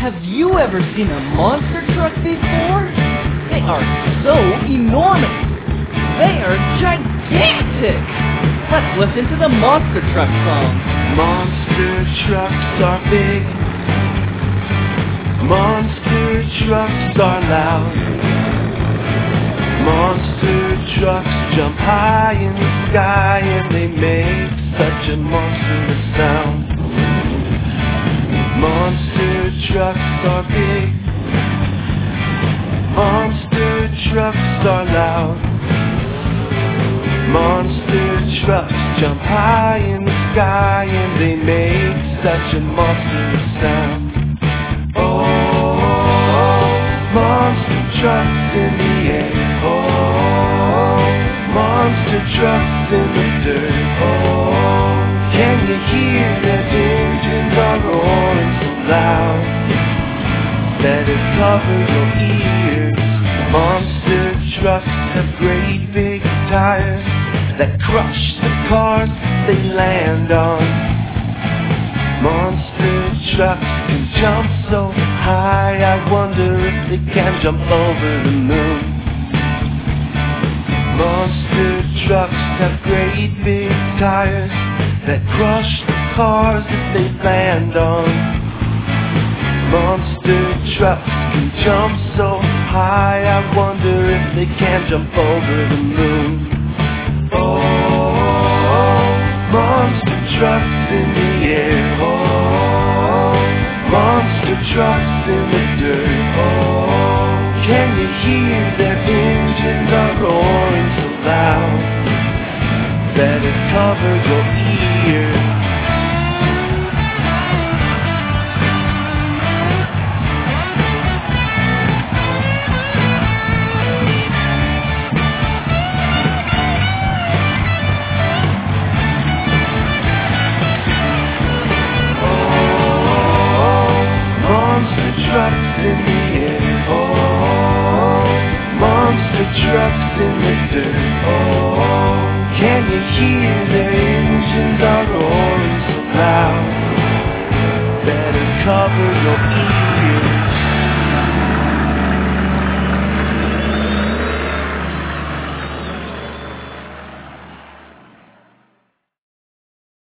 Have you ever seen a monster truck before? They are so enormous. They are gigantic. Let's listen to the monster truck song. Monster trucks are big. Monster trucks are loud. Monster trucks jump high in the sky and they make such a monstrous sound. Monster trucks are big. Monster trucks are loud. Monster trucks jump high in the sky and they make such a monstrous sound. Oh, monster trucks in the air. Oh, monster trucks in the dirt. Oh, can you hear that engines are roaring so loud that it covers your ears? Monster trucks have great big tires that crush the cars they land on. Monster trucks can jump so high, I wonder if they can jump over the moon. Monster trucks have great big tires that crush the cars that they land on. Monster trucks can jump so high, I wonder if they can jump over the moon. Oh, monster trucks in the air. Oh, monster trucks in the dirt. Oh, can you hear their engines are roaring so loud that it covers your ears? Trucks in the air, oh, monster trucks in the dirt, oh, can you hear their engines are roaring so loud that it covers your ears?